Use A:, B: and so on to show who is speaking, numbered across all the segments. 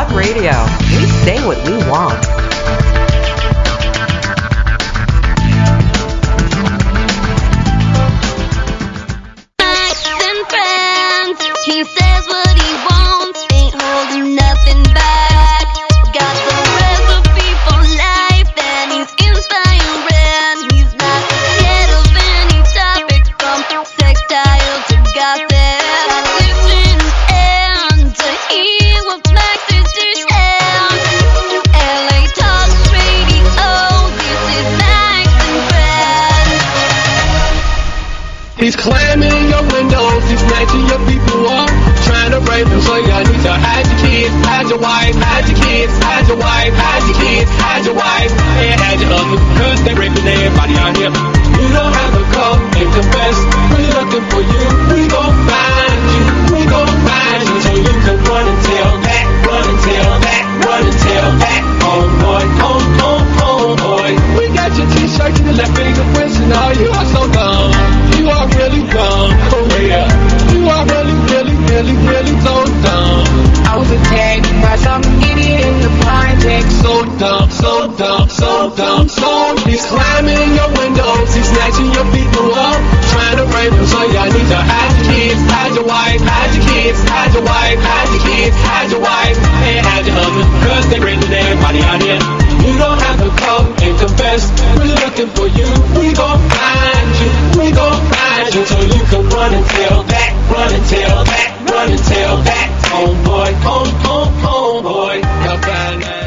A: Talk Radio. We say what we want.
B: He says what he wants, ain't holding nothing back. Got the recipe for life, and he's inspiring. He's not scared of any topic, from sextile to gossip. Listen and to hear what Max is to share. LA Talk Radio, this is Max and Friends.
C: He's climbing your windows, he's snatching your people up, trying to rape them, so y'all need to hide your kids, hide your wife, hide your kids, hide your wife, hide your kids, hide your wife, and hide your husband, cause they raping everybody out here. You don't have to come and confess, we're looking for you, we gon' find you, we gon' find you, so you can run and tell that, run and tell that, run and tell that, oh boy, oh boy. We got your t-shirts and your left fingerprints and all, you are so dumb. You are really dumb, for real. You are really so dumb. I was attacked by some idiot in the project. So dumb. He's climbing your windows, he's snatching your people up, trying to rape them. So y'all need to hide your kids, hide your wife, hide your kids, hide your wife, hide your kids, hide your wife, and hide your husband, cause they raping everybody out here. You don't have to come and confess, we're looking for you. We gon' find you, we gon' find you, so you can run and tell that, run and tell that, run and tell that. Oh boy, oh boy, I'll find that.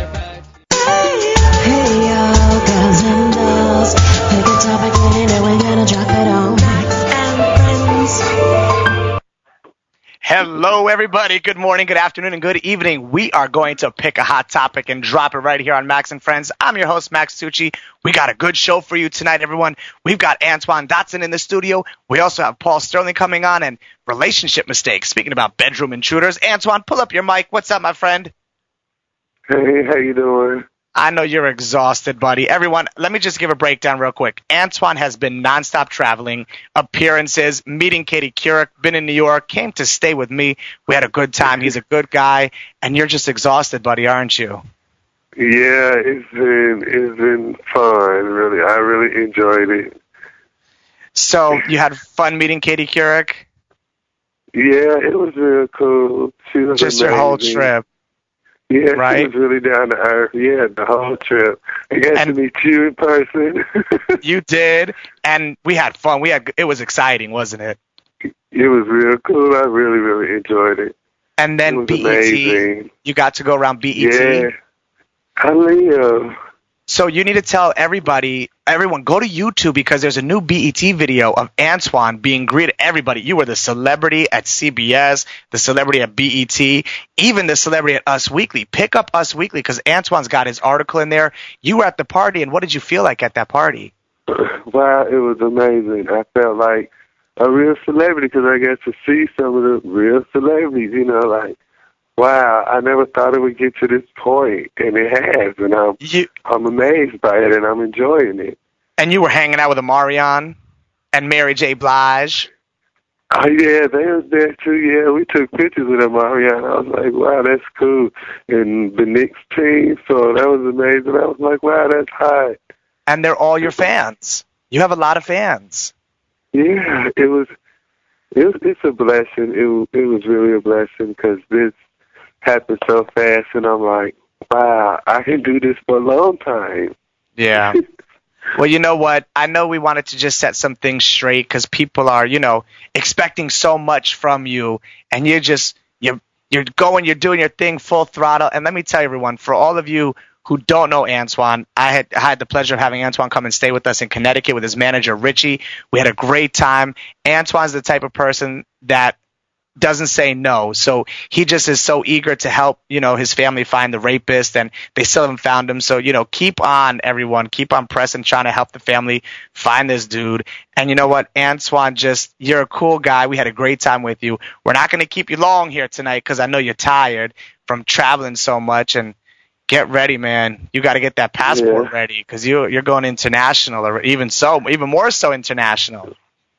D: Hey y'all, girls and dolls, pick a topic and we're gonna drop it on Max and Friends.
E: Hello, everybody. Good morning, good afternoon, and good evening. We are going to pick a hot topic and drop it right here on Max and Friends. I'm your host, Max Tucci. We got a good show for you tonight, everyone. We've got Antoine Dotson in the studio. We also have Paul Sterling coming on, and relationship mistakes. Speaking about bedroom intruders, Antoine, pull up your mic. What's up, my friend?
F: Hey, how you doing?
E: I know you're exhausted, buddy. Everyone, let me just give a breakdown real quick. Antoine has been nonstop traveling, appearances, meeting Katie Couric, been in New York, came to stay with me. We had a good time. He's a good guy, and you're just exhausted, buddy, aren't you?
F: Yeah, it's been fun, really. I really enjoyed it.
E: So you had fun meeting Katie Couric?
F: Yeah, it was real cool. She was
E: just
F: amazing.
E: Your whole trip.
F: Yeah,
E: right?
F: She was really down to earth. Yeah, the whole trip. I got to meet you in person.
E: You did, and we had fun. It was exciting, wasn't it?
F: It was real cool. I really enjoyed it.
E: And then BET,
F: amazing.
E: You got to go around BET.
F: Yeah, I live.
E: So you need to tell everyone, go to YouTube because there's a new BET video of Antoine being greeted. Everybody, you were the celebrity at CBS, the celebrity at BET, even the celebrity at Us Weekly. Pick up Us Weekly because Antoine's got his article in there. You were at the party, and what did you feel like at that party?
F: Wow, it was amazing. I felt like a real celebrity because I got to see some of the real celebrities, like, wow, I never thought it would get to this point, and it has, and I'm amazed by it, and I'm enjoying it.
E: And you were hanging out with Omarion and Mary J. Blige.
F: Oh, yeah, they was there, too. Yeah, we took pictures with Omarion. I was like, wow, that's cool. And the Knicks team, so that was amazing. I was like, wow, that's hot.
E: And they're all your fans. You have a lot of fans.
F: Yeah, it's a blessing. It was really a blessing because this happened so fast, and I'm like, wow, I can do this for a long time.
E: Yeah. Well, you know what? I know we wanted to just set some things straight because people are, expecting so much from you, and you're doing your thing full throttle. And let me tell you, everyone, for all of you who don't know Antoine, I had the pleasure of having Antoine come and stay with us in Connecticut with his manager, Richie. We had a great time. Antoine's the type of person that doesn't say no. So he just is so eager to help, his family find the rapist, and they still haven't found him. So, keep on, everyone. Keep on pressing, trying to help the family find this dude. And you know what, Antoine, you're a cool guy. We had a great time with you. We're not going to keep you long here tonight because I know you're tired from traveling so much. And get ready, man. You got to get that passport ready because you're going international, or even more so international.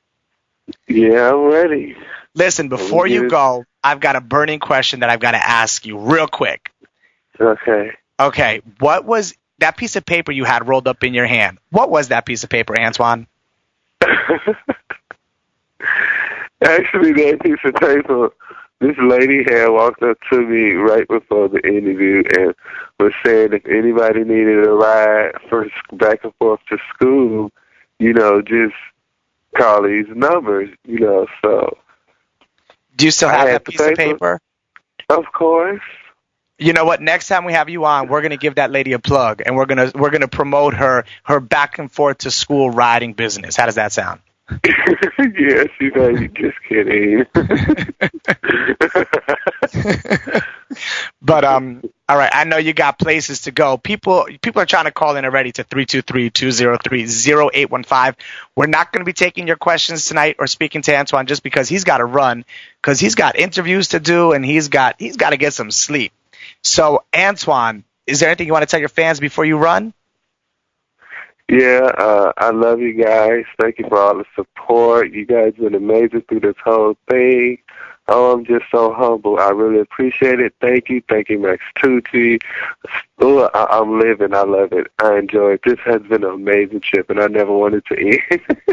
F: Yeah, I'm ready.
E: Listen, before you go, I've got a burning question that I've got to ask you real quick.
F: Okay.
E: Okay, what was that piece of paper you had rolled up in your hand? What was that piece of paper, Antoine?
F: Actually, that piece of paper, this lady had walked up to me right before the interview and was saying if anybody needed a ride back and forth to school, just call these numbers, so.
E: Do you still have that piece of paper?
F: Of course.
E: You know what? Next time we have you on, we're gonna give that lady a plug, and we're gonna promote her back and forth to school riding business. How does that sound?
F: Yes, you're just kidding.
E: But all right, I know you got places to go. People are trying to call in already to 323-203-0815. We're not going to be taking your questions tonight or speaking to Antoine just because he's got to run, because he's got interviews to do and he's got to get some sleep. So, Antoine, is there anything you want to tell your fans before you run?
F: Yeah, I love you guys. Thank you for all the support. You guys have been amazing through this whole thing. Oh, I'm just so humble. I really appreciate it. Thank you. Thank you, Max Tucci. Oh, I'm living. I love it. I enjoy it. This has been an amazing trip, and I never wanted to end.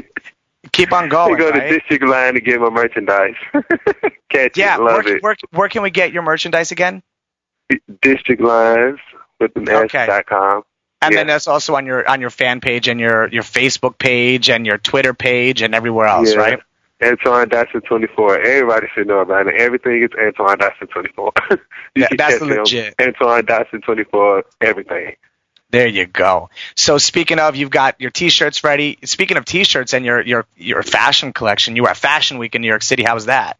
E: Keep on going,
F: go
E: right?
F: to District Line to get my merchandise. Catch it. Love it.
E: Where can we get your merchandise again?
F: District Lines with an S.com.
E: And then that's also on your fan page and your Facebook page and your Twitter page and everywhere else, right?
F: Antoine Dotson 24. Everybody should know about it. Everything is Antoine Dotson 24.
E: That's legit.
F: Antoine Dotson 24. Everything.
E: There you go. So speaking of, you've got your T-shirts ready. Speaking of T-shirts and your fashion collection, you were at Fashion Week in New York City. How was that?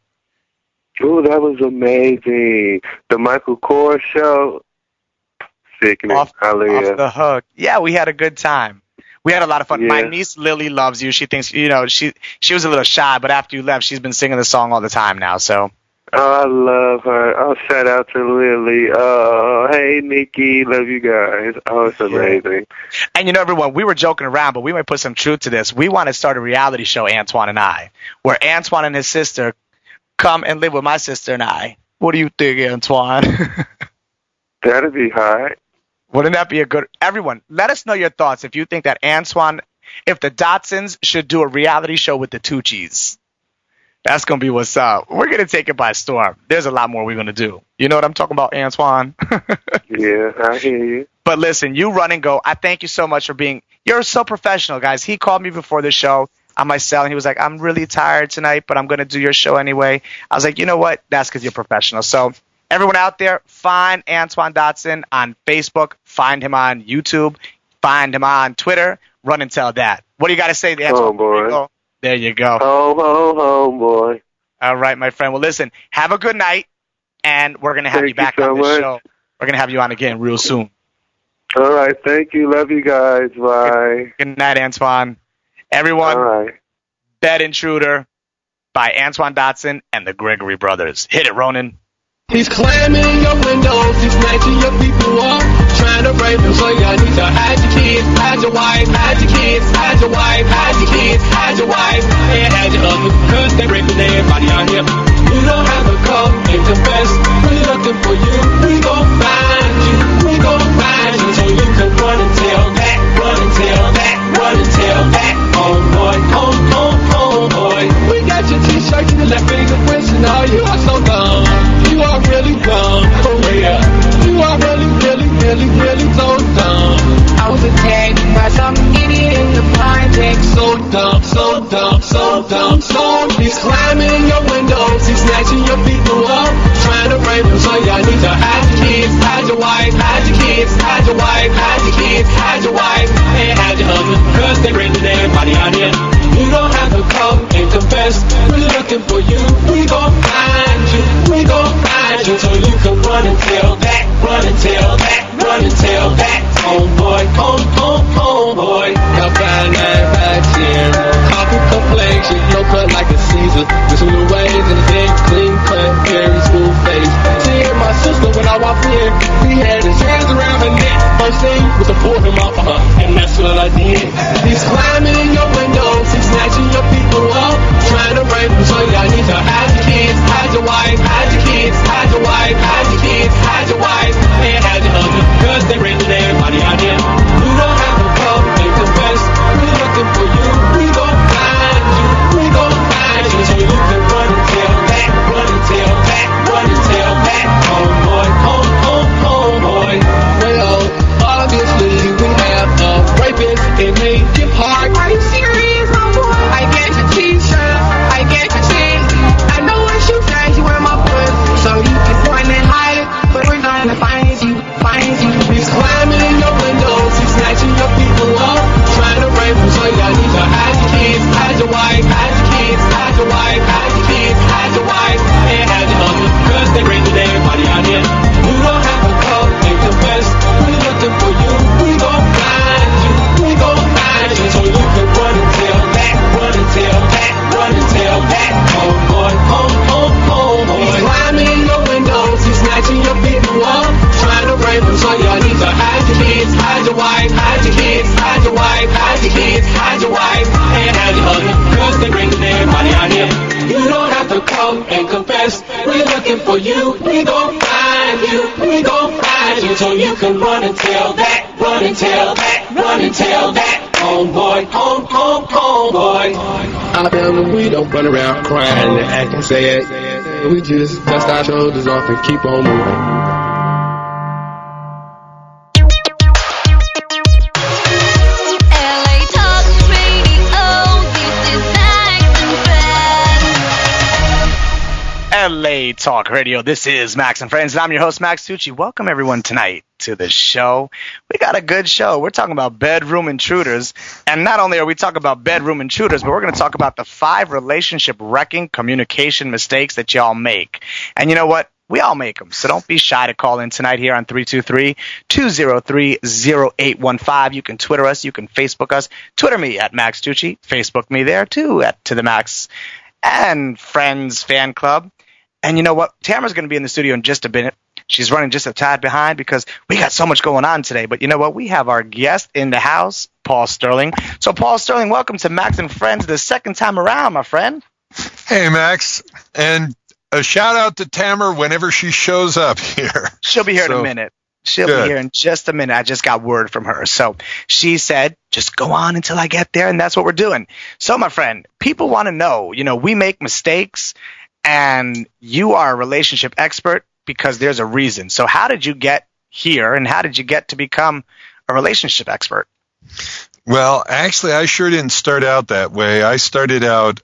F: Oh, that was amazing. The Michael Kors show. Sickening.
E: Off the hook. Yeah, we had a good time. We had a lot of fun. Yeah. My niece Lily loves you. She thinks, she was a little shy, but after you left, she's been singing the song all the time now. So.
F: Oh, I love her. Oh, shout out to Lily. Oh, hey, Nikki. Love you guys. Oh, it's amazing.
E: And everyone, we were joking around, but we might put some truth to this. We want to start a reality show, Antoine and I, where Antoine and his sister come and live with my sister and I. What do you think, Antoine?
F: That'd be hot.
E: Wouldn't that be a good... Everyone, let us know your thoughts if you think that Antoine, if the Dotsons should do a reality show with the Tucci's. That's going to be what's up. We're going to take it by storm. There's a lot more we're going to do. You know what I'm talking about, Antoine?
F: Yeah, I hear you.
E: But listen, you run and go. I thank you so much for being... You're so professional, guys. He called me before the show on my cell, and he was like, I'm really tired tonight, but I'm going to do your show anyway. I was like, you know what? That's because you're professional. So... Everyone out there, find Antoine Dotson on Facebook, find him on YouTube, find him on Twitter, run and tell that. What do you got to say, Antoine?
F: Oh, boy.
E: There you go.
F: Oh, boy.
E: All right, my friend. Well, listen, have a good night, and we're going to have you back on this show. We're going to have you on again real soon.
F: All right, thank you. Love you guys. Bye.
E: Good night, Antoine. Everyone,
F: all right.
E: Bed Intruder by Antoine Dotson and the Gregory Brothers. Hit it, Ronan.
C: He's climbing your windows, he's snatching your people up, trying to rape them, so y'all need to hide your kids, hide your wife, hide your kids, hide your wife, hide your kids, hide your wife, and hide your husband, cause they raping everybody out here. You don't have to come and confess, we're looking for you, we gon' find you, we gon' find you, so you can run and tell that, run and tell that, run and tell that, oh boy, oh boy. We got your t-shirt and your left fingerprints and all, you are so dumb. You are really dumb, oh yeah. You are really so dumb. I was attacked by some idiot in the project. So dumb. He's climbing your windows, he's snatching your people up, trying to rape them, so y'all need to hide your kids, hide your wife, hide your kids, hide your wife, hide your kids, hide your wife, and hide your husband, cause they raping everybody out here. You don't have to come and confess, we're looking for you, we gon' find you, we gon' find you, so you can run and tell that, run and tell that, run and tell that, oh boy, oh boy. Now 5'9", 5'10", coffee complexion, no cut like a Caesar, with some new waves and a big clean cut, very smooth face. Seeing my sister when I walked in, he had his hands around her neck, first thing was to pull him off of her, and that's what I did. He's climbing your windows, he's snatching your people up, trying to rape them, so y'all need to hide your kids, hide your wife, hide your kids, hide your wife, hide your kids, hide your wife, and hide your So you can run and tell that, run and tell that, run and tell that. Homeboy, homeboy. Out there we don't run around crying and acting sad. We just dust our shoulders off and keep on moving.
E: LA Talk Radio. This is Max and Friends, and I'm your host, Max Tucci. Welcome, everyone, tonight to the show. We got a good show. We're talking about bedroom intruders, and not only are we talking about bedroom intruders, but we're going to talk about the 5 relationship-wrecking communication mistakes that y'all make. And you know what? We all make them, so don't be shy to call in tonight here on 323-203-0815. You can Twitter us. You can Facebook us. Twitter me at Max Tucci. Facebook me there, too, at To The Max and Friends Fan Club. And you know what? Tamara's going to be in the studio in just a minute. She's running just a tad behind because we got so much going on today. But you know what? We have our guest in the house, Paul Sterling. So, Paul Sterling, welcome to Max and Friends the second time around, my friend.
G: Hey, Max. And a shout-out to Tamara whenever she shows up here.
E: She'll be here in a minute. She'll be here in just a minute. I just got word from her. So she said, just go on until I get there, and that's what we're doing. So, my friend, people want to know, we make mistakes, and you are a relationship expert because there's a reason. So how did you get here, and how did you get to become a relationship expert?
G: Well, actually, I sure didn't start out that way. I started out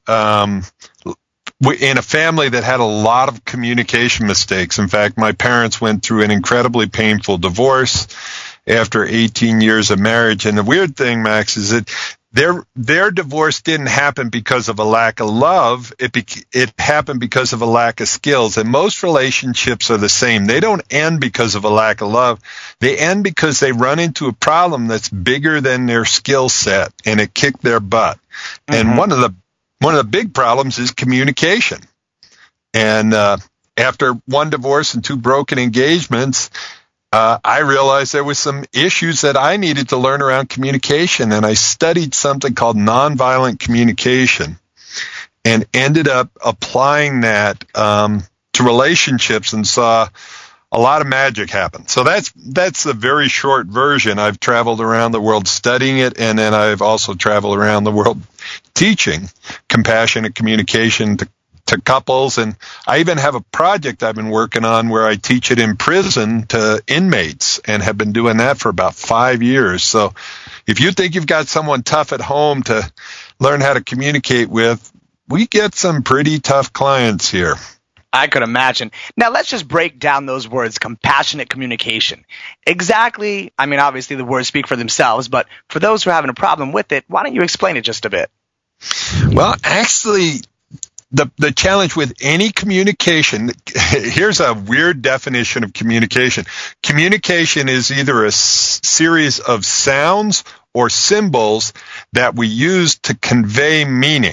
G: in a family that had a lot of communication mistakes. In fact, my parents went through an incredibly painful divorce after 18 years of marriage. And the weird thing, Max, is that their divorce didn't happen because of a lack of love. It happened because of a lack of skills. And most relationships are the same. They don't end because of a lack of love. They end because they run into a problem that's bigger than their skill set, and it kicked their butt. Mm-hmm. And one of the big problems is communication. And after one divorce and 2 broken engagements, I realized there was some issues that I needed to learn around communication, and I studied something called nonviolent communication and ended up applying that to relationships and saw a lot of magic happen. So that's the very short version. I've traveled around the world studying it, and then I've also traveled around the world teaching compassionate communication to couples, and I even have a project I've been working on where I teach it in prison to inmates, and have been doing that for about 5 years. So if you think you've got someone tough at home to learn how to communicate with, we get some pretty tough clients here.
E: I could imagine. Now, let's just break down those words, compassionate communication. Exactly. I mean, obviously the words speak for themselves, but for those who are having a problem with it, why don't you explain it just a bit?
G: Well, actually, the challenge with any communication, here's a weird definition of communication. Communication is either a series of sounds or symbols that we use to convey meaning.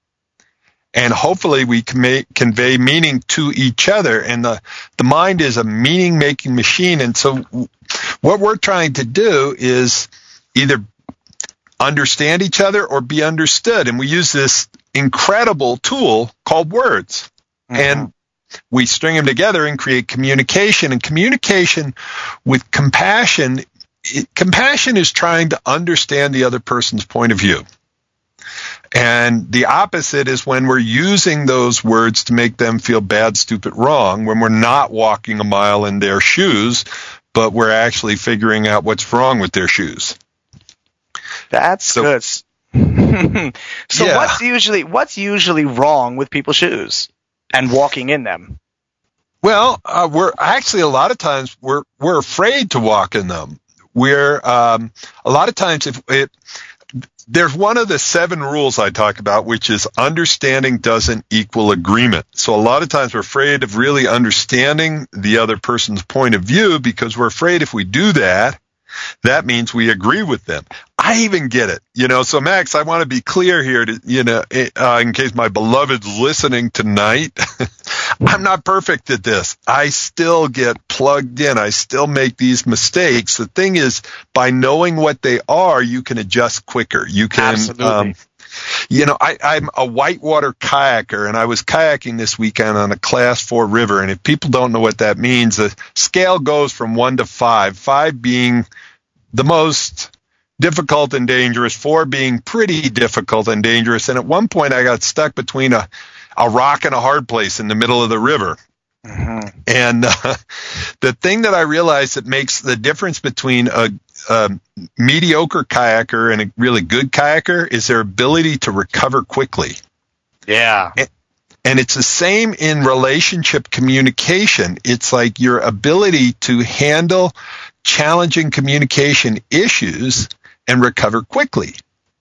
G: And hopefully we convey meaning to each other. And the mind is a meaning-making machine. And so what we're trying to do is either understand each other or be understood. And we use this incredible tool called words. Mm-hmm. And we string them together and create communication. And communication with compassion, compassion is trying to understand the other person's point of view. And the opposite is when we're using those words to make them feel bad, stupid, wrong, when we're not walking a mile in their shoes, but we're actually figuring out what's wrong with their shoes.
E: That's good. So yeah. What's usually wrong with people's shoes and walking in them?
G: Well, we're actually a lot of times we're afraid to walk in them. We're a lot of times there's one of the 7 rules I talk about, which is understanding doesn't equal agreement. So a lot of times we're afraid of really understanding the other person's point of view because we're afraid if we do that, that means we agree with them. I even get it, So Max, I want to be clear here to, in case my beloved's listening tonight, I'm not perfect at this. I still get plugged in. I still make these mistakes. The thing is, by knowing what they are, you can adjust quicker. You can,
E: absolutely.
G: I'm a whitewater kayaker, and I was kayaking this weekend on a Class 4 river. And if people don't know what that means, the scale goes from 1 to 5, 5 being the most difficult and dangerous, 4 being pretty difficult and dangerous. And at one point, I got stuck between a rock and a hard place in the middle of the river. Mm-hmm. And the thing that I realized that makes the difference between a mediocre kayaker and a really good kayaker is their ability to recover quickly.
E: Yeah.
G: And it's the same in relationship communication. It's like your ability to handle challenging communication issues and recover quickly.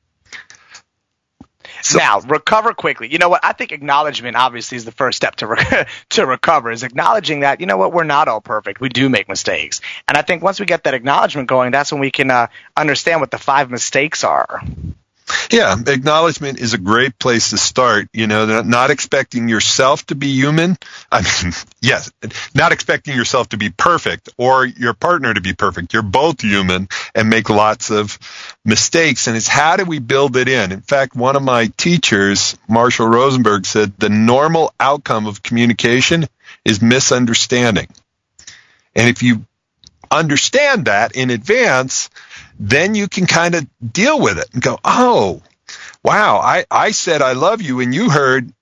E: So, now, recover quickly. You know what? I think acknowledgement obviously is the first step to recover, is acknowledging that, you know what, we're not all perfect. We do make mistakes. And I think once we get that acknowledgement going, that's when we can understand what the 5 mistakes are.
G: Yeah, acknowledgement is a great place to start. Not expecting yourself to be human. I mean, yes, not expecting yourself to be perfect or your partner to be perfect. You're both human and make lots of mistakes. And it's how do we build it in? In fact, one of my teachers, Marshall Rosenberg, said the normal outcome of communication is misunderstanding. And if you understand that in advance, then you can kind of deal with it and go, oh, wow, I said I love you, and you heard,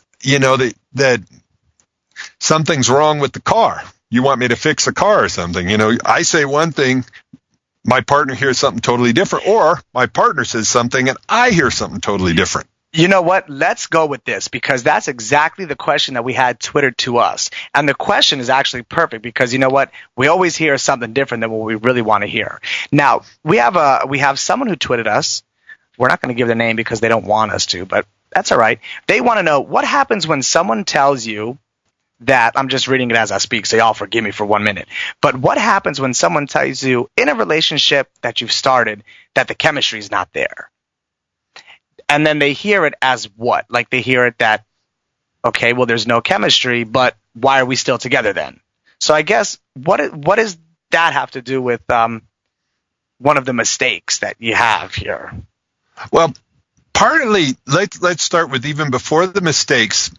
G: that something's wrong with the car. You want me to fix the car or something. I say one thing, my partner hears something totally different, or my partner says something and I hear something totally different.
E: You know what? Let's go with this, because that's exactly the question that we had twittered to us. And the question is actually perfect, because you know what? We always hear something different than what we really want to hear. Now, we have someone who tweeted us. We're not going to give their name because they don't want us to, but that's all right. They want to know what happens when someone tells you that, I'm just reading it as I speak, so y'all forgive me for 1 minute. But what happens when someone tells you in a relationship that you've started that the chemistry is not there? And then they hear it as what? Like they hear it that, okay, well, there's no chemistry, but why are we still together then? So I guess what does that have to do with one of the mistakes that you have here?
G: Well, partly, let's start with even before the mistakes.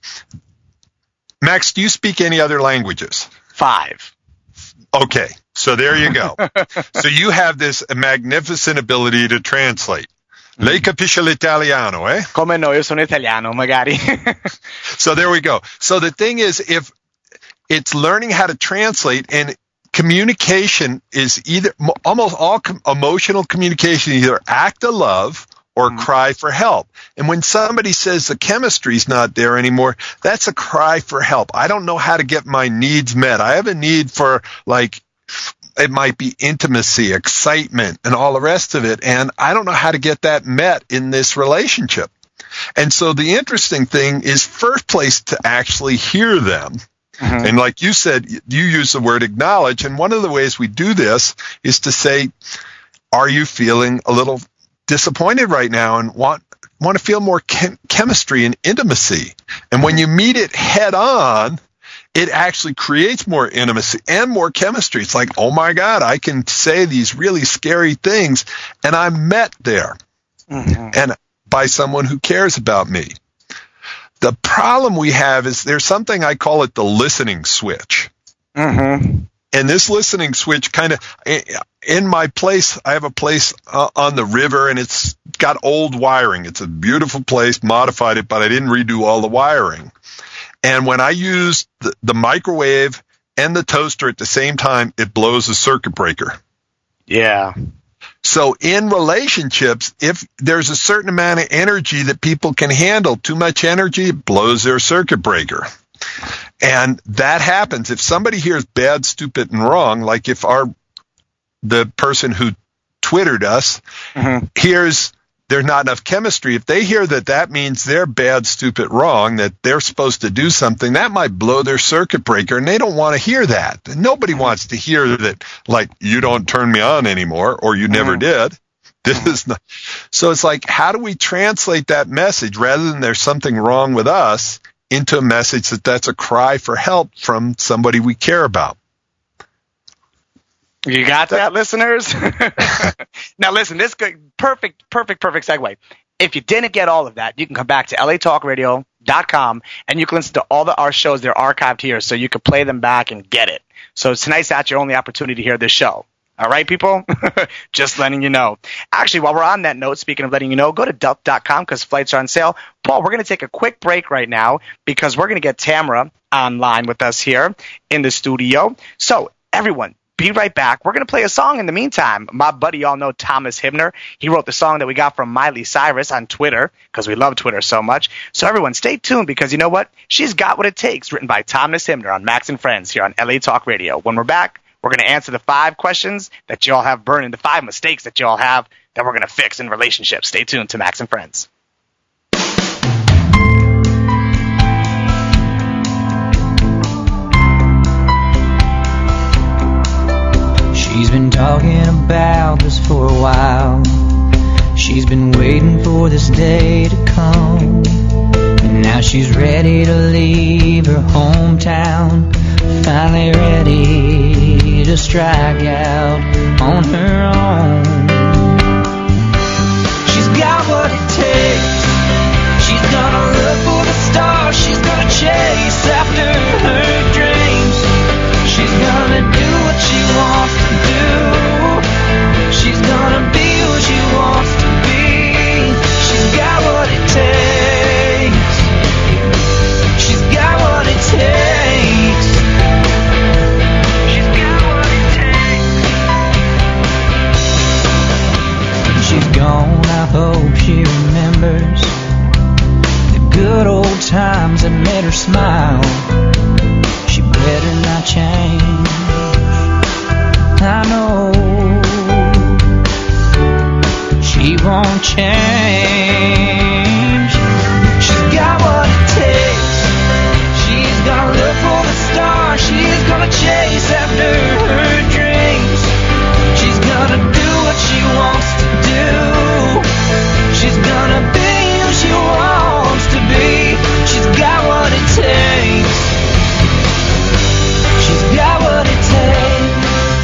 G: Max, do you speak any other languages?
E: 5.
G: Okay, so there you go. So you have this magnificent ability to translate. Lei capisce l'italiano, eh?
E: Come no, io sono italiano, magari.
G: So there we go. So the thing is, if it's learning how to translate, and communication is either, almost all emotional communication, either act of love or cry for help. And when somebody says the chemistry's not there anymore, that's a cry for help. I don't know how to get my needs met. I have a need for, it might be intimacy, excitement, and all the rest of it. And I don't know how to get that met in this relationship. And so the interesting thing is, first place to actually hear them. Mm-hmm. And like you said, you use the word acknowledge. And one of the ways we do this is to say, are you feeling a little disappointed right now and want to feel more chemistry and intimacy? And when you meet it head on, it actually creates more intimacy and more chemistry. It's like, oh my God, I can say these really scary things and I'm met there. Mm-hmm. And by someone who cares about me. The problem we have is there's something, I call it the listening switch. Mm-hmm. And this listening switch kind of, in my place, I have a place on the river, and it's got old wiring. It's a beautiful place, modified it, but I didn't redo all the wiring. And when I use the microwave and the toaster at the same time, it blows the circuit breaker.
E: Yeah.
G: So in relationships, if there's a certain amount of energy that people can handle, too much energy, it blows their circuit breaker. And that happens. If somebody hears bad, stupid, and wrong, like if the person who twittered us hears there's not enough chemistry, if they hear that means they're bad, stupid, wrong, that they're supposed to do something, that might blow their circuit breaker, and they don't want to hear that. Nobody wants to hear that, like, you don't turn me on anymore, or you never did. This is not. So it's like, how do we translate that message, rather than there's something wrong with us, into a message that's a cry for help from somebody we care about?
E: You got that, listeners? Now listen, this good, perfect segue. If you didn't get all of that, you can come back to latalkradio.com and you can listen to all our shows. They're archived here, so you can play them back and get it. So tonight's not your only opportunity to hear this show. All right, people? Just letting you know. Actually, while we're on that note, speaking of letting you know, go to Delp.com because flights are on sale. Paul, we're going to take a quick break right now because we're going to get Tamara online with us here in the studio. So, everyone, be right back. We're going to play a song in the meantime. My buddy, y'all know Thomas Hibner. He wrote the song that we got from Miley Cyrus on Twitter because we love Twitter so much. So, everyone, stay tuned because you know what? She's Got What It Takes, written by Thomas Hibner on Max and Friends here on LA Talk Radio. When we're back, we're going to answer the 5 questions that you all have burning, the 5 mistakes that you all have that we're going to fix in relationships. Stay tuned to Max and Friends.
H: She's been talking about this for a while. She's been waiting for this day to come. And now she's ready to leave her hometown. Finally ready to strike out on her own. She's got what it takes. She's gonna look for the stars. She's gonna chase after her dreams. She's gonna do what she wants to do. She's gonna be who she wants to be. She's got what it takes. She's got what it takes. She's got what it takes. When she's gone, I hope she remembers the good old times that made her smile. She better not change. I know she won't change. She's got what it takes. She's gonna look for the stars. She's gonna chase after her dreams. She's gonna do what she wants to do. She's gonna be who she wants to be. She's got what it takes. She's got what it takes.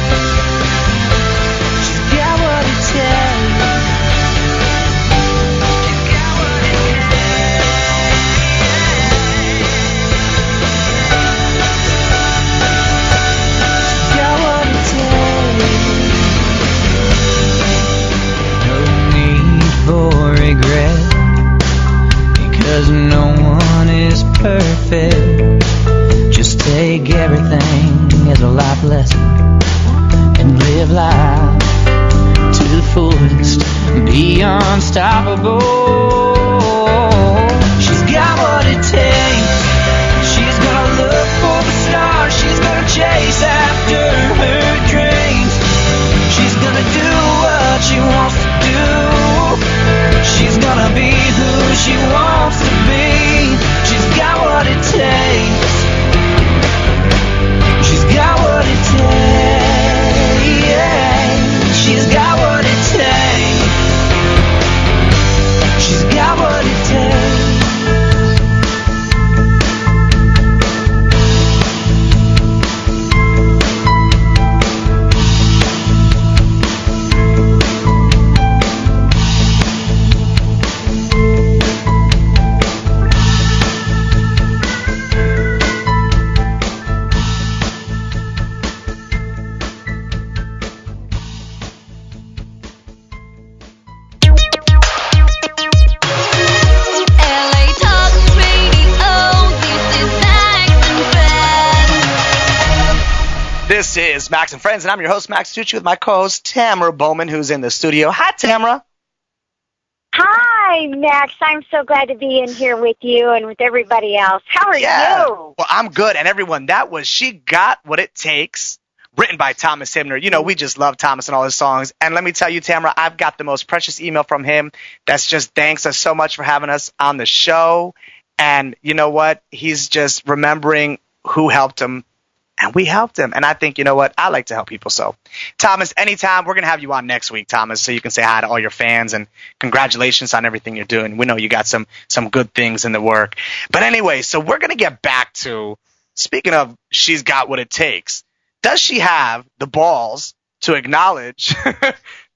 H: She's got what it takes. She's got what it takes. She's got what it takes. No need for regret, because no one is perfect. Just take everything as a life lesson and live life to the fullest. Be unstoppable. She's got what it takes. She's gonna look for the stars. She's gonna chase after her dreams. She's gonna do what she wants to do. She's gonna be who she wants to be. She's got what it takes. She's got what it takes. She's got what it takes. She's got what it takes.
B: LA Talk Radio, this is Max and Friends.
E: This is Max and Friends, and I'm your host, Max Tucci, with my co-host, Tamara Bowman, who's in the studio. Hi, Tamara.
I: Hi, Max. I'm so glad to be in here with you and with everybody else. How are you?
E: Well, I'm good. And everyone, that was She Got What It Takes, written by Thomas Hibner. You know, we just love Thomas and all his songs. And let me tell you, Tamara, I've got the most precious email from him that's just thanks us so much for having us on the show. And you know what? He's just remembering who helped him, and we helped him. And I think, you know what? I like to help people. So, Thomas, anytime, we're going to have you on next week, Thomas, so you can say hi to all your fans and congratulations on everything you're doing. We know you got some good things in the work. But anyway, so we're going to get back to, speaking of She's Got What It Takes, does she have the balls to acknowledge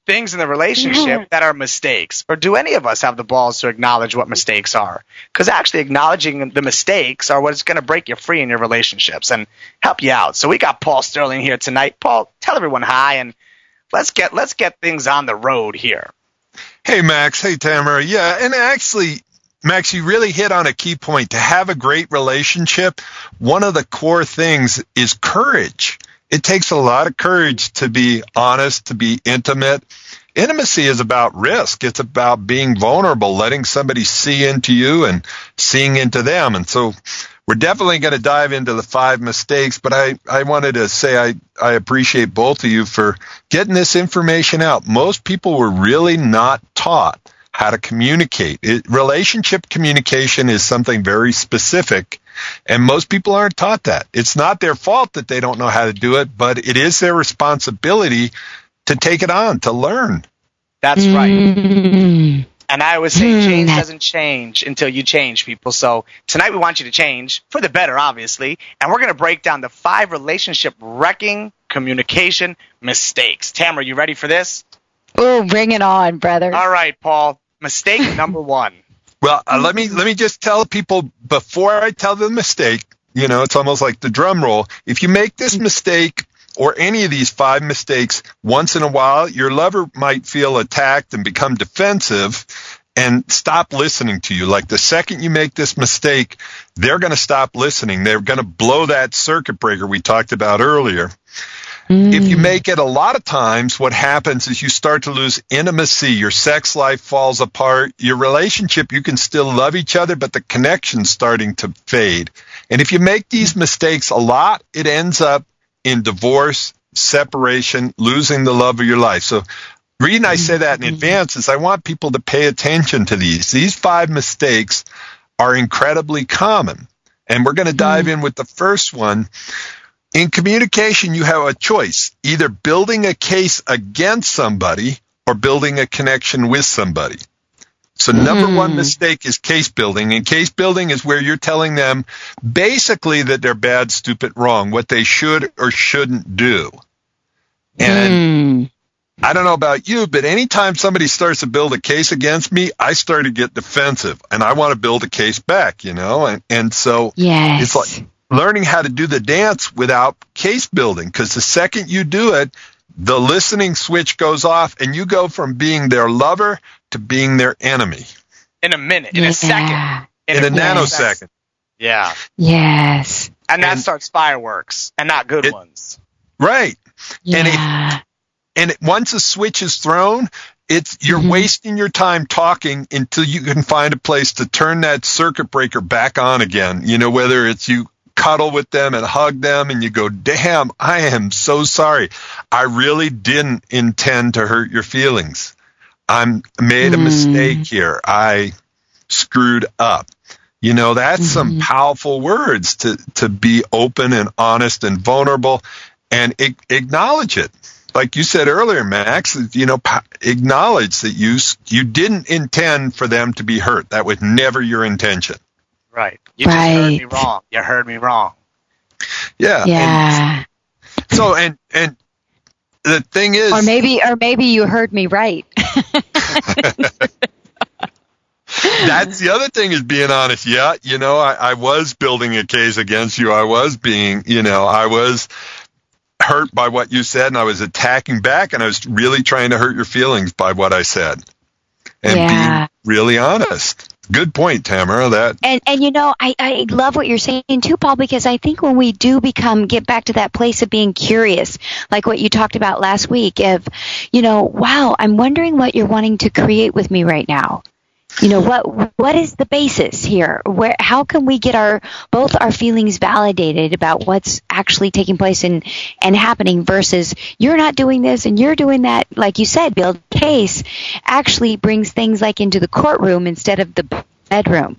E: things in the relationship that are mistakes? Or do any of us have the balls to acknowledge what mistakes are? Because actually acknowledging the mistakes are what's going to break you free in your relationships and help you out. So we got Paul Sterling here tonight. Paul, tell everyone hi, and let's get things on the road here.
G: Hey, Max. Hey, Tamara. Yeah, and actually, Max, you really hit on a key point. To have a great relationship, one of the core things is courage. It takes a lot of courage to be honest, to be intimate. Intimacy is about risk. It's about being vulnerable, letting somebody see into you and seeing into them. And so we're definitely going to dive into the 5 mistakes, but I wanted to say I appreciate both of you for getting this information out. Most people were really not taught how to communicate. Relationship communication is something very specific, and most people aren't taught that. It's not their fault that they don't know how to do it, but it is their responsibility to take it on, to learn.
E: That's right. And I always say change doesn't change until you change, people. So tonight we want you to change, for the better, obviously, and we're going to break down the 5 relationship-wrecking communication mistakes. Tamara, you ready for this?
J: Oh, bring it on, brother.
E: All right, Paul. Mistake number 1.
G: Well, let me just tell people before I tell the mistake, it's almost like the drum roll. If you make this mistake or any of these 5 mistakes once in a while, your lover might feel attacked and become defensive and stop listening to you. Like the second you make this mistake, they're going to stop listening. They're going to blow that circuit breaker we talked about earlier. If you make it a lot of times, what happens is you start to lose intimacy. Your sex life falls apart. Your relationship, you can still love each other, but the connection's starting to fade. And if you make these mistakes a lot, it ends up in divorce, separation, losing the love of your life. So the reason I say that in advance is I want people to pay attention to these. These 5 mistakes are incredibly common. And we're going to dive in with the first one. In communication, you have a choice, either building a case against somebody or building a connection with somebody. So number 1 mistake is case building, and case building is where you're telling them basically that they're bad, stupid, wrong, what they should or shouldn't do. And I don't know about you, but anytime somebody starts to build a case against me, I start to get defensive, and I want to build a case back, and so it's like learning how to do the dance without case building, because the second you do it, the listening switch goes off and you go from being their lover to being their enemy.
E: In a minute, in a second.
G: In a nanosecond.
E: Yeah.
J: Yes.
E: And that starts fireworks, and not good ones.
G: Right.
J: Yeah.
G: And once a switch is thrown, you're wasting your time talking until you can find a place to turn that circuit breaker back on again. Whether it's you cuddle with them and hug them and you go, damn, I am so sorry. I really didn't intend to hurt your feelings. I made a mistake here. I screwed up. That's some powerful words to be open and honest and vulnerable and acknowledge it. Like you said earlier, Max, acknowledge that you didn't intend for them to be hurt. That was never your intention.
E: Right. You just heard me wrong. You heard me wrong.
G: Yeah.
J: Yeah.
G: And the thing is,
J: or maybe you heard me right.
G: That's the other thing, is being honest. Yeah. I was building a case against you. I was being, I was hurt by what you said, and I was attacking back, and I was really trying to hurt your feelings by what I said. And being really honest. Good point, Tamara.
J: And I love what you're saying too, Paul, because I think when we do get back to that place of being curious, like what you talked about last week, of, wow, I'm wondering what you're wanting to create with me right now. What is the basis here? How can we get both our feelings validated about what's actually taking place and happening, versus you're not doing this and you're doing that? Like you said, build a case actually brings things like into the courtroom instead of the bedroom.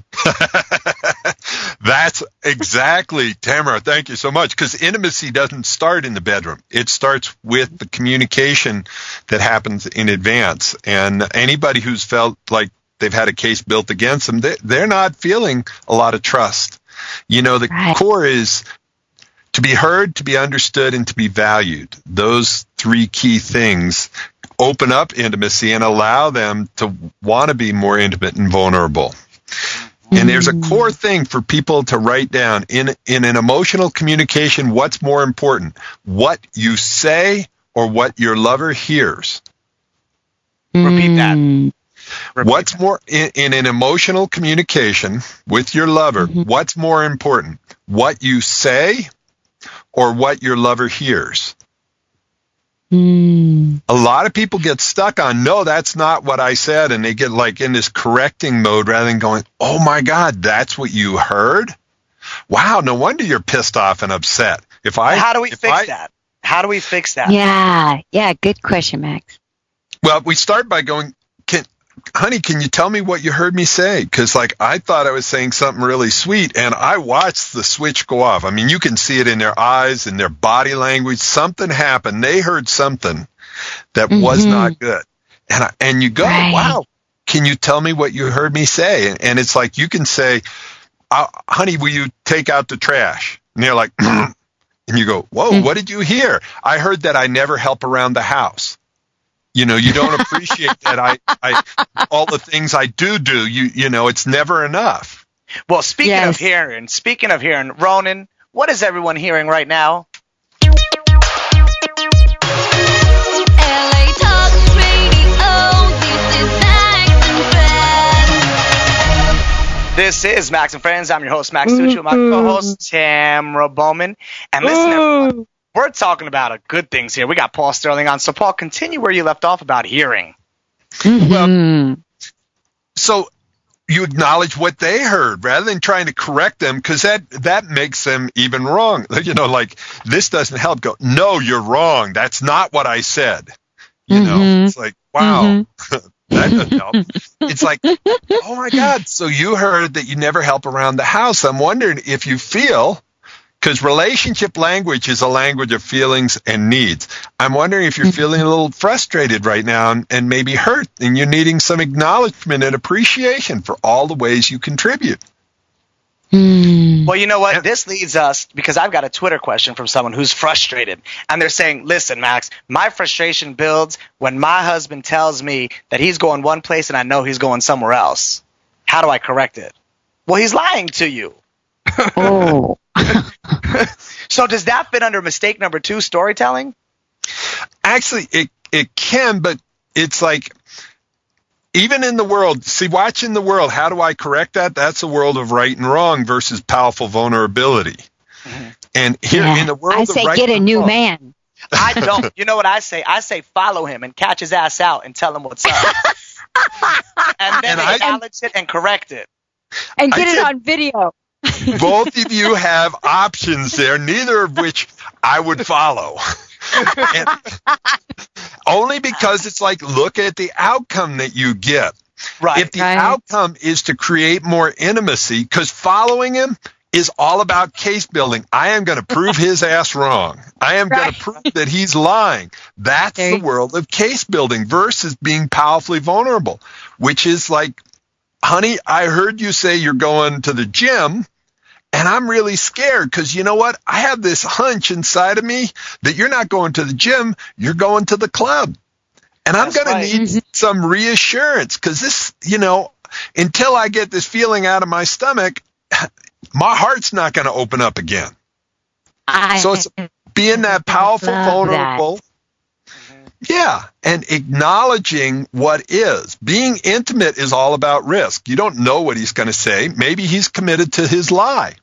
G: That's exactly, Tamara. Thank you so much. Because intimacy doesn't start in the bedroom. It starts with the communication that happens in advance. And anybody who's felt like they've had a case built against them, they're not feeling a lot of trust. The core is to be heard, to be understood, and to be valued. Those 3 key things open up intimacy and allow them to want to be more intimate and vulnerable. And there's a core thing for people to write down in an emotional communication. What's more important, what you say or what your lover hears?
E: Repeat that.
G: What's more in an emotional communication with your lover? What's more important, what you say or what your lover hears? A lot of people get stuck on, no, that's not what I said, and they get like in this correcting mode rather than going, oh my God, that's what you heard? Wow, no wonder you're pissed off and upset.
E: How do we fix that? How do we fix that?
J: Yeah, good question, Max.
G: Well, we start by going, honey, can you tell me what you heard me say? Because, like, I thought I was saying something really sweet, and I watched the switch go off. I mean, you can see it in their eyes, in their body language. Something happened. They heard something that was not good. And you go, wow, can you tell me what you heard me say? And it's like you can say, honey, will you take out the trash? And they're like, and you go, whoa, what did you hear? I heard that I never help around the house. You know, you don't appreciate that I all the things I do, you know, it's never enough.
E: Well, speaking of hearing, Ronan, what is everyone hearing right now?
B: LA Talk Radio, this is Max and Friends.
E: This is Max and Friends. I'm your host, Max Tucci, with my co-host, Tamra Bowman. And listen, everyone, we're talking about good things here. We got Paul Sterling on. So, Paul, continue where you left off about hearing.
G: Well, so you acknowledge what they heard rather than trying to correct them, because that makes them even wrong. You know, like, this doesn't help. Go, no, you're wrong. That's not what I said. You know, it's like, wow, that doesn't help. It's like, oh, my God, so you heard that you never help around the house. I'm wondering if you feel... Because relationship language is a language of feelings and needs. I'm wondering if you're feeling a little frustrated right now and maybe hurt, and you're needing some acknowledgement and appreciation for all the ways you contribute.
E: Well, you know what? This leads us, because I've got a Twitter question from someone who's frustrated. And they're saying, listen, Max, my frustration builds when my husband tells me that he's going one place and I know he's going somewhere else. How do I correct it? Well, he's lying to you.
J: Oh.
E: So does that fit under mistake number 2, storytelling?
G: Actually, it can, but it's like, even in the world, watching the world, how do I correct that? That's a world of right and wrong versus powerful vulnerability. And here in the world
J: I
G: of
J: say
G: right
J: get a
G: and
J: new
G: wrong,
J: man.
E: I don't. You know what I say? I say follow him and catch his ass out and tell him what's up. And then acknowledge it and correct it.
J: And get it on video.
G: Both of you have options there, neither of which I would follow. And only because it's like, look at the outcome that you get.
E: Right.
G: If the outcome is to create more intimacy, because following him is all about case building. I am going to prove his ass wrong. I am going to prove that he's lying. That's the world of case building versus being powerfully vulnerable, which is like, honey, I heard you say you're going to the gym, and I'm really scared because you know what? I have this hunch inside of me that you're not going to the gym, you're going to the club. And I'm going to need some reassurance because this, you know, until I get this feeling out of my stomach, my heart's not going to open up again. So it's being that powerful, vulnerable. Yeah, and acknowledging what is. Being intimate is all about risk. You don't know what he's going to say. Maybe he's committed to his lie.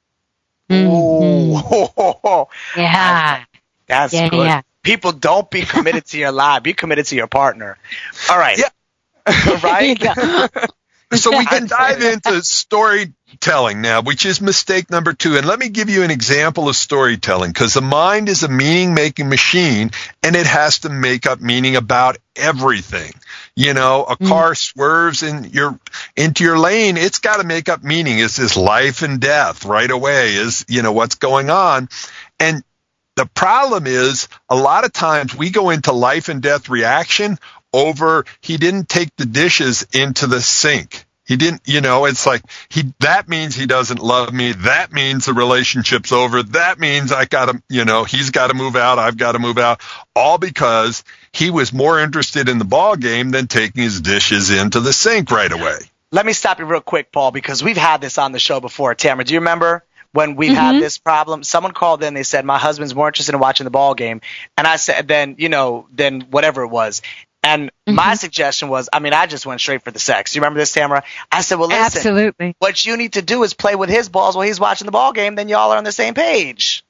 E: Oh,
J: yeah.
E: That's good. Yeah. People, don't be committed to your lie. Be committed to your partner. All right. Yeah. Right?
G: So we can dive into storytelling now, which is mistake number 2. And let me give you an example of storytelling, because the mind is a meaning-making machine, and it has to make up meaning about everything. You know, a car swerves into your lane. It's got to make up meaning. Is this life and death right away? Is, you know, what's going on? And the problem is a lot of times we go into life and death reaction over he didn't take the dishes into the sink. He didn't, it's like that means he doesn't love me. That means the relationship's over. That means I got to, he's got to move out. I've got to move out. All because he was more interested in the ball game than taking his dishes into the sink right away.
E: Let me stop you real quick, Paul, because we've had this on the show before. Tamara, do you remember when we've had this problem? Someone called in, they said, my husband's more interested in watching the ball game. And I said, then whatever it was. And my suggestion was, I just went straight for the sex. Do you remember this, Tamara? I said, well, listen,
J: absolutely.
E: What you need to do is play with his balls while he's watching the ball game. Then y'all are on the same page.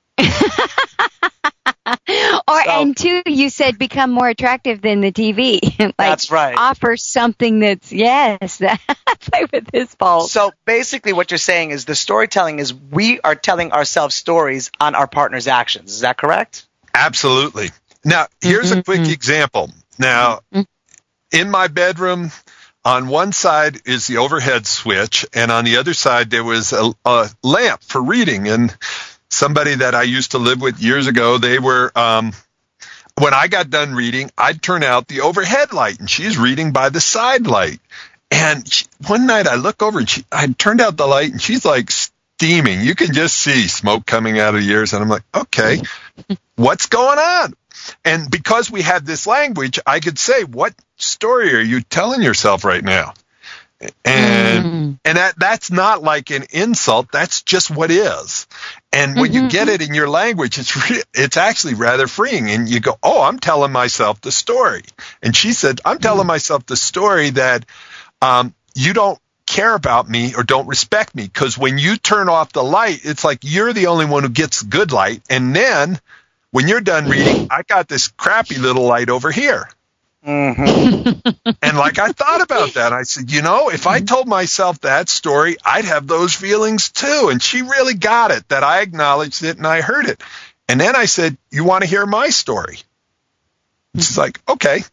J: And two, you said become more attractive than the TV.
E: That's right.
J: Offer something that's, play with his balls.
E: So basically what you're saying is the storytelling is we are telling ourselves stories on our partner's actions. Is that correct?
G: Absolutely. Now, here's a quick example. Now, in my bedroom, on one side is the overhead switch, and on the other side there was a lamp for reading. And somebody that I used to live with years ago, they were, when I got done reading, I'd turn out the overhead light, and she's reading by the side light. And one night I look over, and I turned out the light, and she's like steaming. You can just see smoke coming out of the ears, and I'm like, okay, what's going on? And because we had this language, I could say, what story are you telling yourself right now? And that's not like an insult. That's just what is. And when you get it in your language, it's actually rather freeing. And you go, oh, I'm telling myself the story. And she said, I'm telling myself the story that you don't care about me or don't respect me. Because when you turn off the light, it's like you're the only one who gets good light. And then when you're done reading, I got this crappy little light over here. And I thought about that. I said, if I told myself that story, I'd have those feelings too. And she really got it, that I acknowledged it and I heard it. And then I said, you want to hear my story? She's like, okay.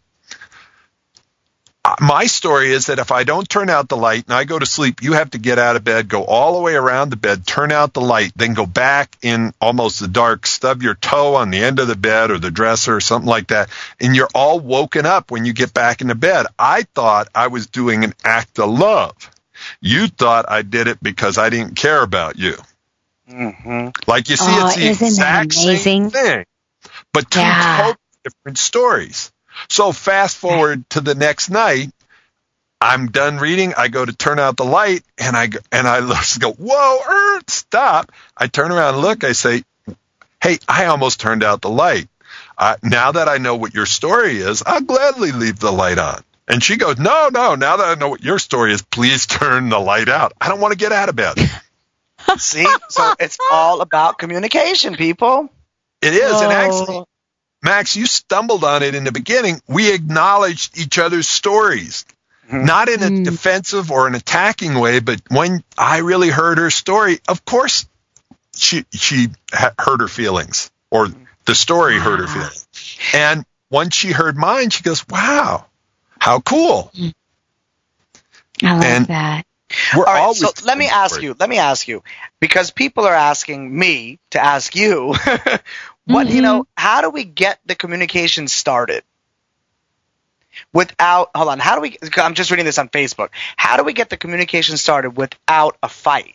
G: My story is that if I don't turn out the light and I go to sleep, you have to get out of bed, go all the way around the bed, turn out the light, then go back in almost the dark, stub your toe on the end of the bed or the dresser or something like that, and you're all woken up when you get back into bed. I thought I was doing an act of love. You thought I did it because I didn't care about you. Like you see, it's the exact same thing, but two totally different stories. So fast forward to the next night, I'm done reading. I go to turn out the light, and I just go, whoa, stop. I turn around and look. I say, hey, I almost turned out the light. Now that I know what your story is, I'll gladly leave the light on. And she goes, no, now that I know what your story is, please turn the light out. I don't want to get out of bed.
E: See? So it's all about communication, people.
G: It is. And actually, Max, you stumbled on it in the beginning. We acknowledged each other's stories, not in a defensive or an attacking way, but when I really heard her story, of course, she hurt her feelings, or the story hurt her feelings. And once she heard mine, she goes, wow, how cool.
J: I love that.
E: All right, so let me ask you, because people are asking me to ask you, how do we get the communication started without, I'm just reading this on Facebook. How do we get the communication started without a fight?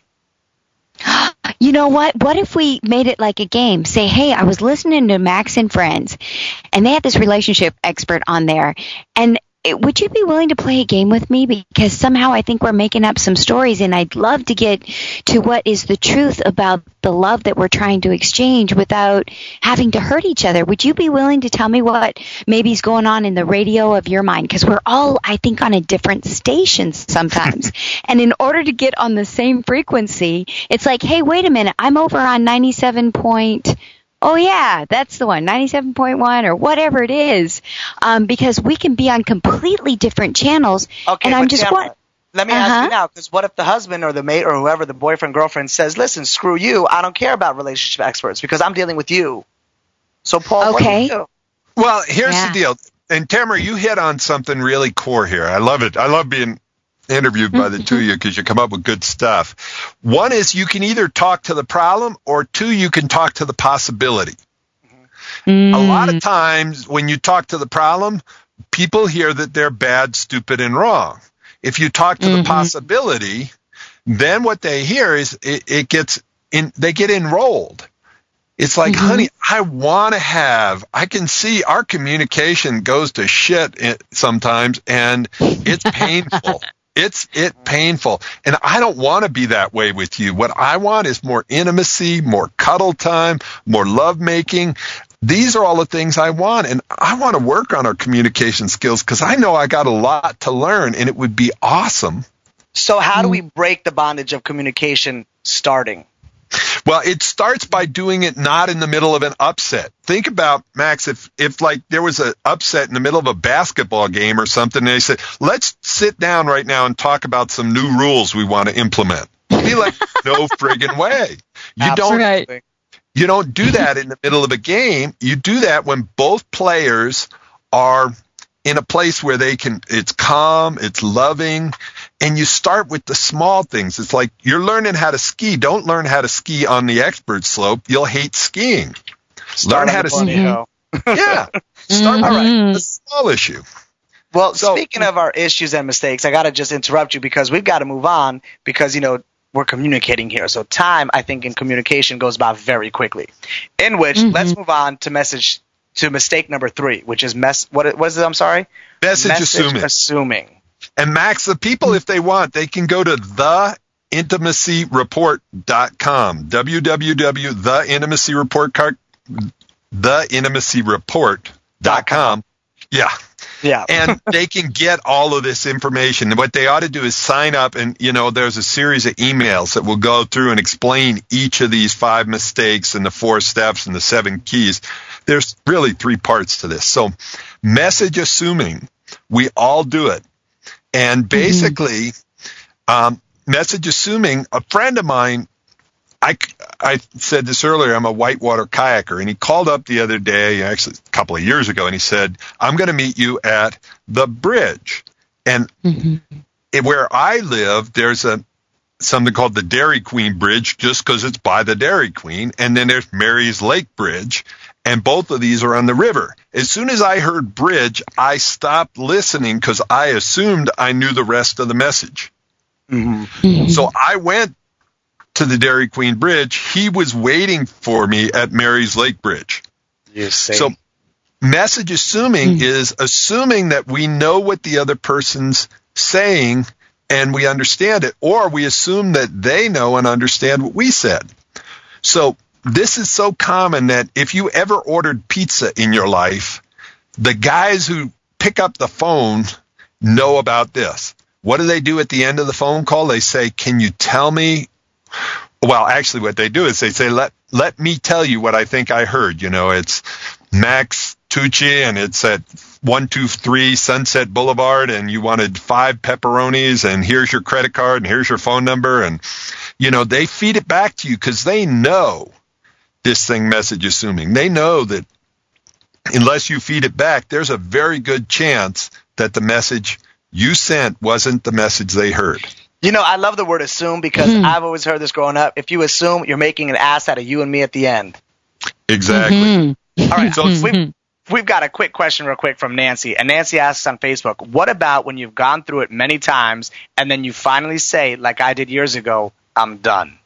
J: You know what? What if we made it like a game? Say, hey, I was listening to Max and Friends, and they had this relationship expert on there, and would you be willing to play a game with me? Because somehow I think we're making up some stories, and I'd love to get to what is the truth about the love that we're trying to exchange without having to hurt each other. Would you be willing to tell me what maybe is going on in the radio of your mind? Because we're all, I think, on a different station sometimes. And in order to get on the same frequency, it's like, hey, wait a minute, I'm over on 97. Oh, yeah, that's the one, 97.1 or whatever it is, because we can be on completely different channels.
E: Okay,
J: and I'm just
E: Tamara, let me ask you now, because what if the husband or the mate or whoever, the boyfriend, girlfriend says, listen, screw you, I don't care about relationship experts because I'm dealing with you. So, Paul, what do you do?
G: Well, here's the deal. And, Tamara, you hit on something really core here. I love it. I love being interviewed by the two of you because you come up with good stuff. One is you can either talk to the problem, or two, you can talk to the possibility. A lot of times when you talk to the problem, people hear that they're bad, stupid, and wrong. if you talk to the possibility, then what they hear is they get enrolled. It's like, honey, I can see our communication goes to shit sometimes, and it's painful. It's painful. And I don't want to be that way with you. What I want is more intimacy, more cuddle time, more love making. These are all the things I want. And I want to work on our communication skills because I know I got a lot to learn, and it would be awesome.
E: So how do we break the bondage of communication starting?
G: Well, it starts by doing it not in the middle of an upset. Think about, Max, if like there was an upset in the middle of a basketball game or something, and they said, let's sit down right now and talk about some new rules we want to implement. You'd be like, no friggin' way. You don't do that in the middle of a game. You do that when both players are in a place where it's calm, it's loving, and you start with the small things. It's like you're learning how to ski. Don't learn how to ski on the expert slope. You'll hate skiing. Learn how to ski. Yeah. Start with a small issue.
E: Well, speaking of our issues and mistakes, I got to just interrupt you because we've got to move on because, we're communicating here. So time, I think, in communication goes by very quickly. In which, let's move on to mistake number 3, which is what is it? I'm sorry?
G: Message assuming. And Max, the people, if they want, they can go to theintimacyreport.com, theintimacyreport.com. Yeah. And they can get all of this information. And what they ought to do is sign up, and, there's a series of emails that will go through and explain each of these 5 mistakes and the 4 steps and the 7 keys. There's really 3 parts to this. So message assuming, we all do it. And basically, message assuming, a friend of mine, I said this earlier, I'm a whitewater kayaker, and he called up the other day, actually a couple of years ago, and he said, I'm going to meet you at the bridge. And where I live, there's something called the Dairy Queen Bridge, just because it's by the Dairy Queen, and then there's Mary's Lake Bridge, and both of these are on the river. As soon as I heard bridge, I stopped listening because I assumed I knew the rest of the message. So I went to the Dairy Queen Bridge. He was waiting for me at Mary's Lake Bridge. So message assuming is assuming that we know what the other person's saying and we understand it, or we assume that they know and understand what we said. So this is so common that if you ever ordered pizza in your life, the guys who pick up the phone know about this. What do they do at the end of the phone call? They say, can you tell me? Well, actually what they do is they say, let me tell you what I think I heard. It's Max Tucci, and it's at 123 Sunset Boulevard, and you wanted 5 pepperonis, and here's your credit card, and here's your phone number. And, they feed it back to you because they know this thing, message assuming. They know that unless you feed it back, there's a very good chance that the message you sent wasn't the message they heard.
E: I love the word assume because I've always heard this growing up. If you assume, you're making an ass out of you and me at the end.
G: Exactly.
E: All right, so we've got a quick question real quick from Nancy. And Nancy asks on Facebook, what about when you've gone through it many times and then you finally say, like I did years ago, I'm done?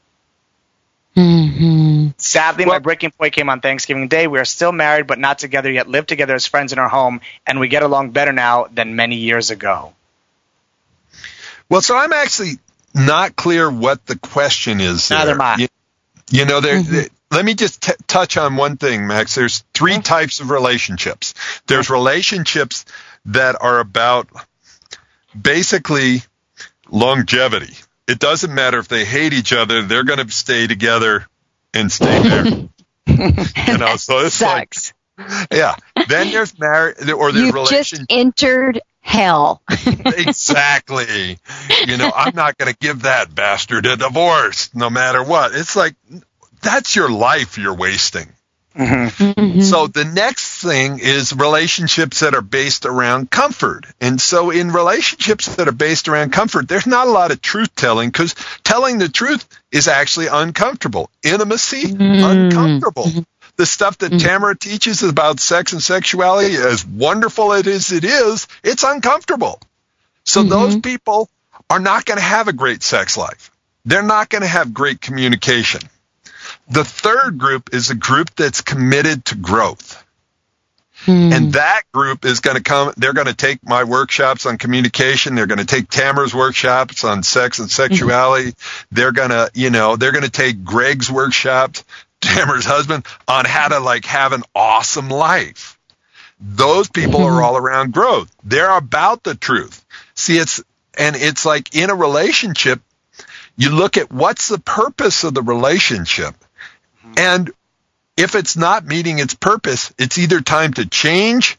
E: Sadly, my breaking point came on Thanksgiving Day. We are still married but not together yet, live together as friends in our home, and we get along better now than many years ago.
G: Well, so I'm actually not clear what the question is there.
E: Neither am I.
G: Let me just touch on one thing, Max. There's 3 types of relationships. There's relationships that are about basically longevity. It doesn't matter if they hate each other, they're going to stay together and stay there. So it's
J: sucks.
G: Yeah. Then there's marriage or the relation.
J: Just entered hell.
G: Exactly. I'm not going to give that bastard a divorce no matter what. It's like, that's your life you're wasting. So the next thing is relationships that are based around comfort. And so in relationships that are based around comfort, there's not a lot of truth telling because telling the truth is actually uncomfortable. Intimacy, uncomfortable. The stuff that Tamara teaches about sex and sexuality, as wonderful it is, it's uncomfortable. So those people are not going to have a great sex life. They're not going to have great communication. The third group is a group that's committed to growth. And that group is going to come, they're going to take my workshops on communication. They're going to take Tamara's workshops on sex and sexuality. They're going to, they're going to take Greg's workshops, Tamara's husband, on how to like have an awesome life. Those people are all around growth. They're about the truth. See, it's like in a relationship, you look at what's the purpose of the relationship. And if it's not meeting its purpose, it's either time to change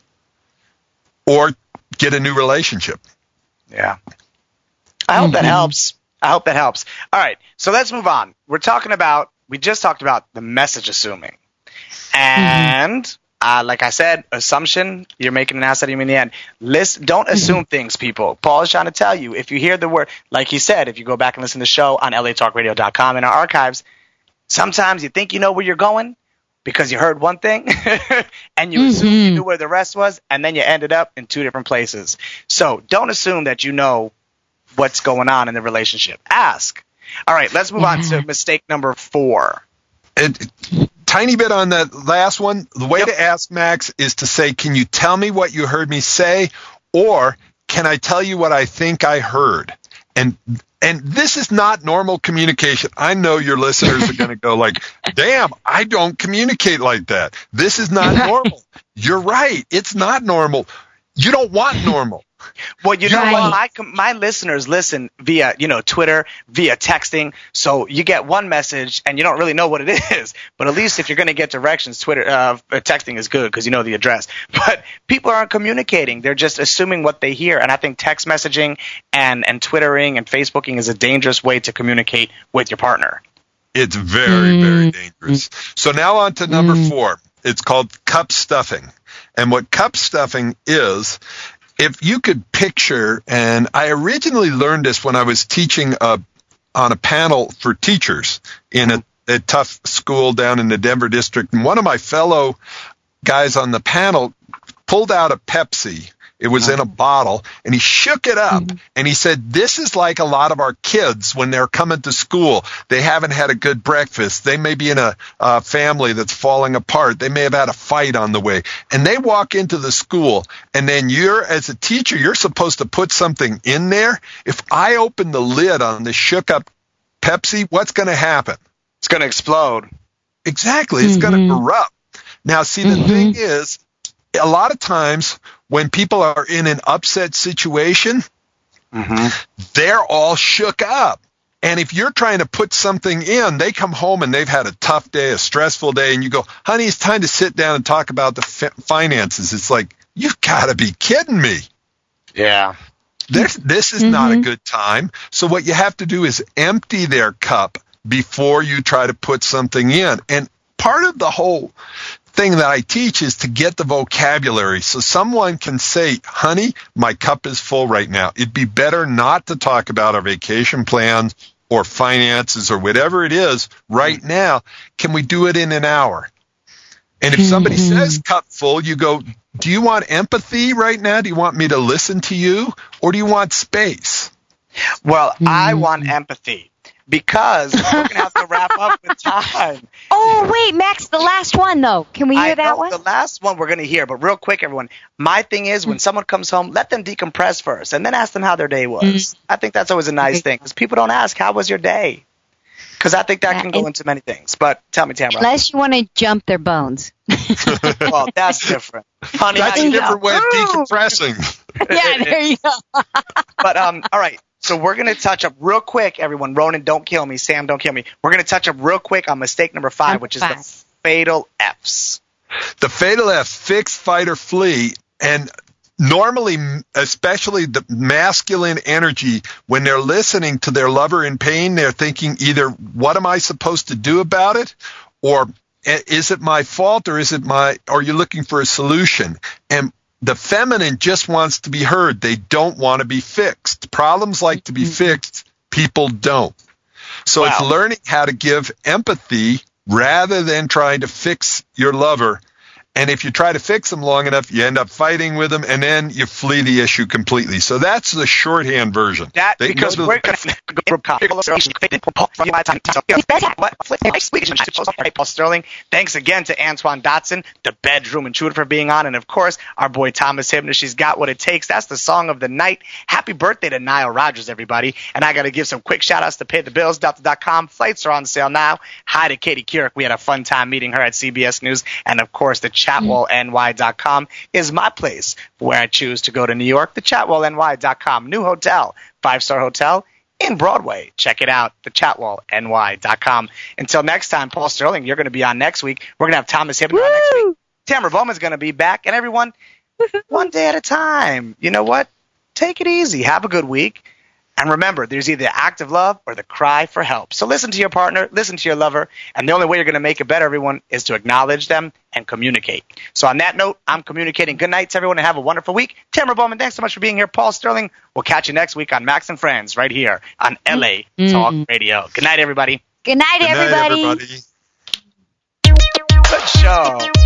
G: or get a new relationship.
E: Yeah. I hope that helps. All right. So let's move on. We just talked about the message assuming. And like I said, assumption, you're making an ass out of you in the end. Don't assume things, people. Paul is trying to tell you, if you hear the word, like he said, if you go back and listen to the show on latalkradio.com in our archives, sometimes you think you know where you're going because you heard one thing and you assumed you knew where the rest was, and then you ended up in two different places. So don't assume that you know what's going on in the relationship. Ask. All right, let's move on to mistake number 4.
G: Tiny bit on that last one. The way to ask, Max, is to say, can you tell me what you heard me say? Or can I tell you what I think I heard? And this is not normal communication. I know your listeners are going to go like, damn, I don't communicate like that. This is not normal. You're right. It's not normal. You don't want normal.
E: Well, you know what? My listeners listen via, Twitter, via texting. So you get one message and you don't really know what it is. But at least if you're going to get directions, texting is good because you know the address. But people aren't communicating. They're just assuming what they hear. And I think text messaging and Twittering and Facebooking is a dangerous way to communicate with your partner.
G: It's very, very dangerous. So now on to number 4. It's called cup stuffing. And what cup stuffing is, if you could picture, and I originally learned this when I was teaching on a panel for teachers in a tough school down in the Denver district, and one of my fellow guys on the panel pulled out a Pepsi. It was in a bottle, and he shook it up, and he said, this is like a lot of our kids when they're coming to school. They haven't had a good breakfast. They may be in a family that's falling apart. They may have had a fight on the way, and they walk into the school, and then as a teacher, you're supposed to put something in there. If I open the lid on the shook up Pepsi, what's going to happen?
E: It's going to explode.
G: Exactly. It's going to erupt. Now, see, the thing is, a lot of times when people are in an upset situation, they're all shook up. And if you're trying to put something in, they come home and they've had a tough day, a stressful day, and you go, honey, it's time to sit down and talk about the finances. It's like, you've got to be kidding me.
E: Yeah.
G: This is not a good time. So what you have to do is empty their cup before you try to put something in. And part of the whole thing that I teach is to get the vocabulary so someone can say, honey, my cup is full right now. It'd be better not to talk about our vacation plans or finances or whatever it is right now. Can we do it in an hour? And if somebody says cup full, you go, do you want empathy right now? Do you want me to listen to you? Or do you want space?
E: Well, I want empathy. Because we're going to have to wrap up with time.
J: Oh, wait, Max, the last one, though. Can we hear that one?
E: The last one we're going to hear, but real quick, everyone. My thing is, when someone comes home, let them decompress first, and then ask them how their day was. I think that's always a nice thing, because people don't ask, how was your day? Because I think that can go into many things. But tell me, Tamara.
J: Unless you want to jump their bones.
E: Well, that's different. Honey,
G: that's a different way of decompressing.
J: Yeah, there you go.
E: But, all right. So we're going to touch up real quick, everyone. Ronan, don't kill me. Sam, don't kill me. We're going to touch up real quick on mistake number 5, which is the fatal Fs.
G: The fatal F, fix, fight, or flee. And normally, especially the masculine energy, when they're listening to their lover in pain, they're thinking either, what am I supposed to do about it? Or is it my fault, or are you looking for a solution? And the feminine just wants to be heard. They don't want to be fixed. Problems like to be fixed. People don't. So it's learning how to give empathy rather than trying to fix your lover And if you try to fix them long enough, you end up fighting with them, and then you flee the issue completely. So that's the shorthand version.
E: That because we're going to Paul Sterling. Thanks again to Antoine Dotson, the bedroom intruder, for being on, and of course our boy Thomas Hibner. She's got what it takes. That's the song of the night. Happy birthday to Nile Rodgers, everybody! And I got to give some quick shout outs to Pay the Bills. Delta.com. Flights are on sale now. Hi to Katie Couric. We had a fun time meeting her at CBS News, and of course the ChatwellNY.com is my place where I choose to go to New York. The ChatwellNY.com. New hotel, 5-star hotel in Broadway. Check it out, the ChatwellNY.com. Until next time, Paul Sterling, you're going to be on next week. We're going to have Thomas Hibner on next week. Tamara Bowman's going to be back. And everyone, one day at a time. You know what? Take it easy. Have a good week. And remember, there's either the act of love or the cry for help. So listen to your partner, listen to your lover, and the only way you're going to make it better, everyone, is to acknowledge them and communicate. So on that note, I'm communicating. Good night to everyone, and have a wonderful week. Tamara Bowman, thanks so much for being here. Paul Sterling, we'll catch you next week on Max and Friends right here on LA Talk Radio. Good night, everybody.
J: Good night, everybody.
G: Good night, everybody.
E: Good show.